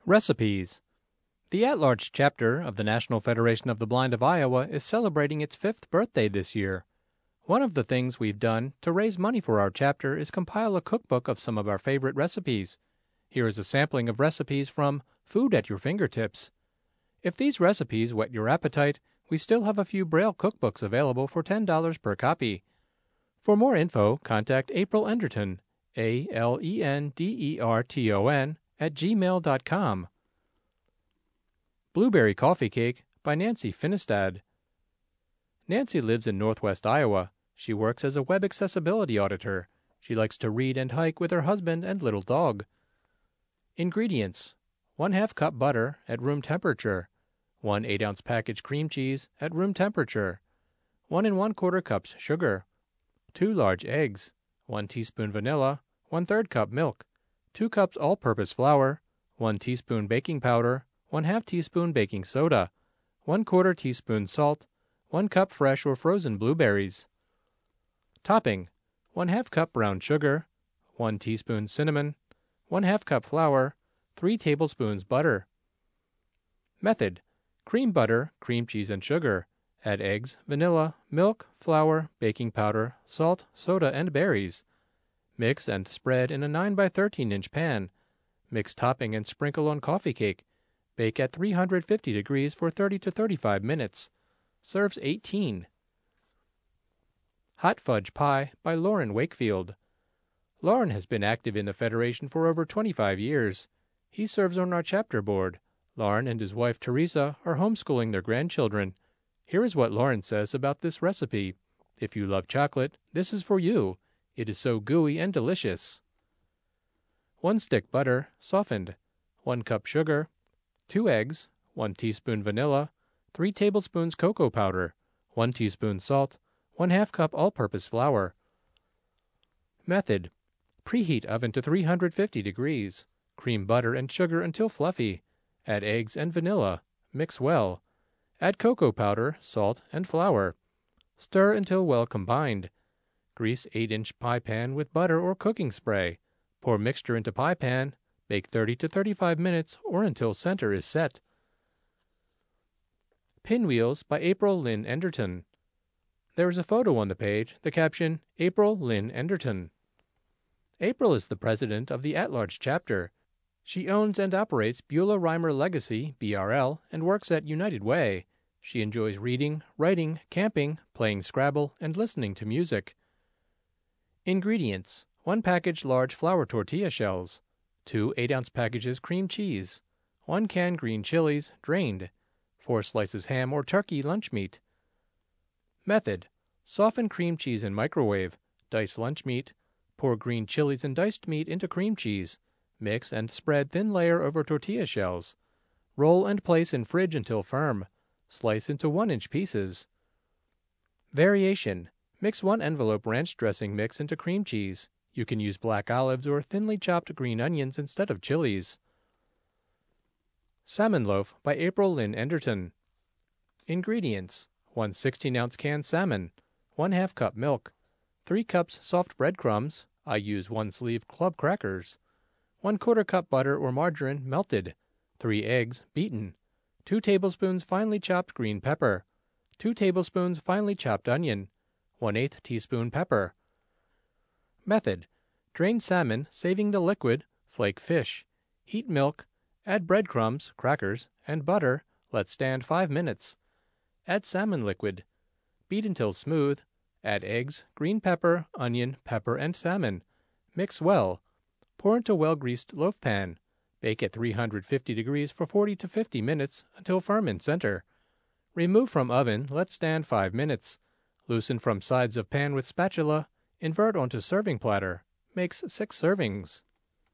Recipes. The at-large chapter of the National Federation of the Blind of Iowa is celebrating its 5th birthday this year. One of the things we've done to raise money for our chapter is compile a cookbook of some of our favorite recipes. Here is a sampling of recipes from Food at Your Fingertips. If these recipes whet your appetite, we still have a few Braille cookbooks available for $10 per copy. For more info, contact April Enderton, ALENDERTON, @gmail.com. Blueberry Coffee Cake by Nancy Finistad. Nancy lives in northwest Iowa. She works as a web accessibility auditor. She likes to read and hike with her husband and little dog. Ingredients: 1/2 cup butter at room temperature, 1 8-ounce package cream cheese at room temperature, 1 1/4 cups sugar, 2 large eggs, 1 teaspoon vanilla, 1/3 cup milk, 2 cups all-purpose flour, 1 teaspoon baking powder, 1/2 teaspoon baking soda, 1/4 teaspoon salt, 1 cup fresh or frozen blueberries. Topping: 1/2 cup brown sugar, 1 teaspoon cinnamon, 1/2 cup flour, 3 tablespoons butter. Method: cream butter, cream cheese, and sugar. Add eggs, vanilla, milk, flour, baking powder, salt, soda, and berries. Mix and spread in a 9 by 13 inch pan. Mix topping and sprinkle on coffee cake. Bake at 350 degrees for 30 to 35 minutes. Serves 18. Hot Fudge Pie by Lauren Wakefield. Lauren has been active in the Federation for over 25 years. He serves on our chapter board. Lauren and his wife Teresa are homeschooling their grandchildren. Here is what Lauren says about this recipe. If you love chocolate, this is for you. It is so gooey and delicious. 1 stick butter, softened, 1 cup sugar, 2 eggs, 1 teaspoon vanilla, 3 tablespoons cocoa powder, 1 teaspoon salt, 1/2 cup all-purpose flour. Method: preheat oven to 350 degrees. Cream butter and sugar until fluffy. Add eggs and vanilla. Mix well. Add cocoa powder, salt, and flour. Stir until well combined. Grease 8-inch pie pan with butter or cooking spray. Pour mixture into pie pan. Bake 30 to 35 minutes or until center is set. Pinwheels by April Lynn Enderton. There is a photo on the page, the caption, April Lynn Enderton. April is the president of the at-large chapter. She owns and operates Beulah Reimer Legacy, BRL, and works at United Way. She enjoys reading, writing, camping, playing Scrabble, and listening to music. Ingredients: 1 package large flour tortilla shells, 2 8-ounce packages cream cheese, 1 can green chilies, drained, 4 slices ham or turkey lunch meat. Method: soften cream cheese in microwave, dice lunch meat, pour green chilies and diced meat into cream cheese, mix and spread thin layer over tortilla shells. Roll and place in fridge until firm. Slice into 1-inch pieces. Variation: mix 1 envelope ranch dressing mix into cream cheese. You can use black olives or thinly chopped green onions instead of chilies. Salmon Loaf by April Lynn Enderton. Ingredients: 1 16-ounce canned salmon, 1/2 cup milk, 3 cups soft breadcrumbs, I use 1 sleeve club crackers, 1/4 cup butter or margarine melted, 3 eggs beaten, 2 tablespoons finely chopped green pepper, 2 tablespoons finely chopped onion, 1/8 teaspoon pepper. Method: drain salmon, saving the liquid, flake fish, heat milk, add breadcrumbs, crackers, and butter, let stand 5 minutes. Add salmon liquid. Beat until smooth. Add eggs, green pepper, onion, pepper, and salmon. Mix well. Pour into well-greased loaf pan. Bake at 350 degrees for 40 to 50 minutes until firm in center. Remove from oven, let stand 5 minutes. Loosen from sides of pan with spatula. Invert onto serving platter. Makes 6 servings.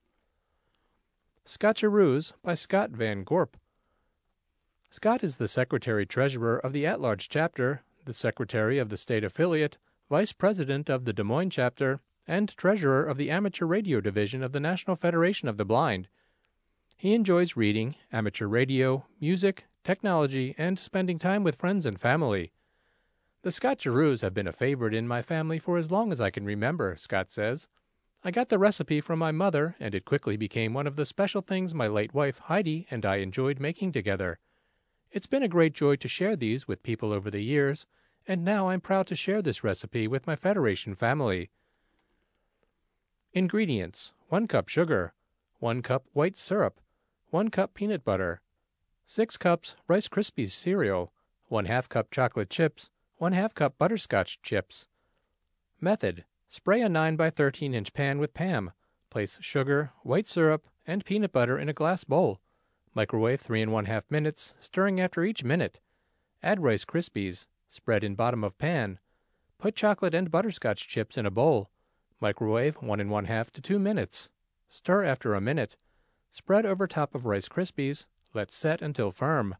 Scotcheroos by Scott Van Gorp. Scott is the Secretary-Treasurer of the at-large chapter, the Secretary of the State Affiliate, Vice President of the Des Moines chapter, and Treasurer of the Amateur Radio Division of the National Federation of the Blind. He enjoys reading, amateur radio, music, technology, and spending time with friends and family. The Scotcheroos have been a favorite in my family for as long as I can remember, Scott says. I got the recipe from my mother, and it quickly became one of the special things my late wife, Heidi, and I enjoyed making together. It's been a great joy to share these with people over the years, and now I'm proud to share this recipe with my Federation family. Ingredients: 1 cup sugar, 1 cup white syrup, 1 cup peanut butter, 6 cups Rice Krispies cereal, 1/2 cup chocolate chips, 1/2 cup butterscotch chips. Method: spray a 9 by 13 inch pan with Pam. Place sugar, white syrup, and peanut butter in a glass bowl. Microwave 3 1/2 minutes, stirring after each minute. Add Rice Krispies. Spread in bottom of pan. Put chocolate and butterscotch chips in a bowl. Microwave 1 1/2 to 2 minutes. Stir after a minute. Spread over top of Rice Krispies. Let set until firm.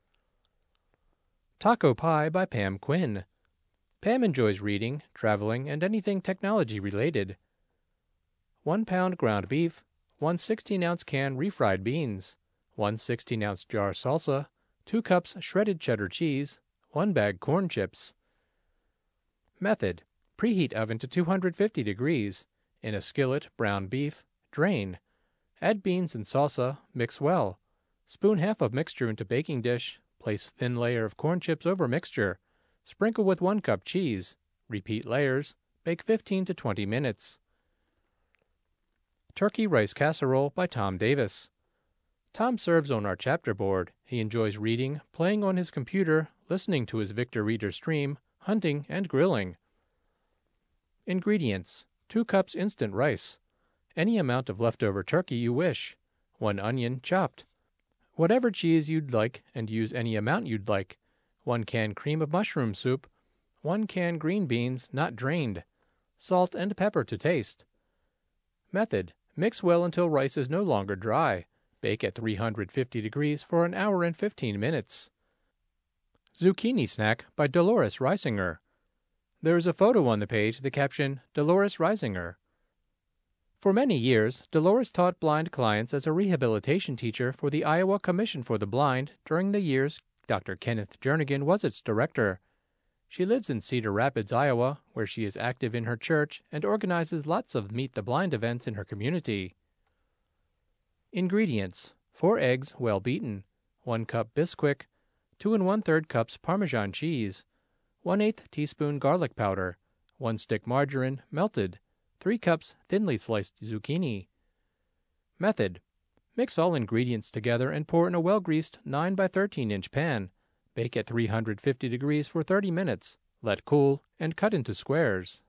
Taco Pie by Pam Quinn. Pam enjoys reading, traveling, and anything technology related. 1 pound ground beef, 1 16-ounce can refried beans, 1 16-ounce jar salsa, 2 cups shredded cheddar cheese, 1 bag corn chips. Method: preheat oven to 250 degrees. In a skillet, brown beef, drain. Add beans and salsa, mix well. Spoon half of mixture into baking dish, place thin layer of corn chips over mixture. Sprinkle with 1 cup cheese. Repeat layers. Bake 15 to 20 minutes. Turkey Rice Casserole by Tom Davis. Tom serves on our chapter board. He enjoys reading, playing on his computer, listening to his Victor Reader stream, hunting, and grilling. Ingredients: 2 cups instant rice. Any amount of leftover turkey you wish. 1 onion, chopped. Whatever cheese you'd like, and use any amount you'd like. 1 can cream of mushroom soup. 1 can green beans, not drained. Salt and pepper to taste. Method: mix well until rice is no longer dry. Bake at 350 degrees for an hour and 15 minutes. Zucchini Snack by Dolores Reisinger. There is a photo on the page, the caption, Dolores Reisinger. For many years, Dolores taught blind clients as a rehabilitation teacher for the Iowa Commission for the Blind during the years Dr. Kenneth Jernigan was its director. She lives in Cedar Rapids, Iowa, where she is active in her church and organizes lots of Meet the Blind events in her community. Ingredients: 4 eggs, well beaten, 1 cup Bisquick, 2 1/3 cups Parmesan cheese, 1/8 teaspoon garlic powder, 1 stick margarine, melted, 3 cups thinly sliced zucchini. Method: mix all ingredients together and pour in a well-greased 9 by 13 inch pan. Bake at 350 degrees for 30 minutes. Let cool and cut into squares.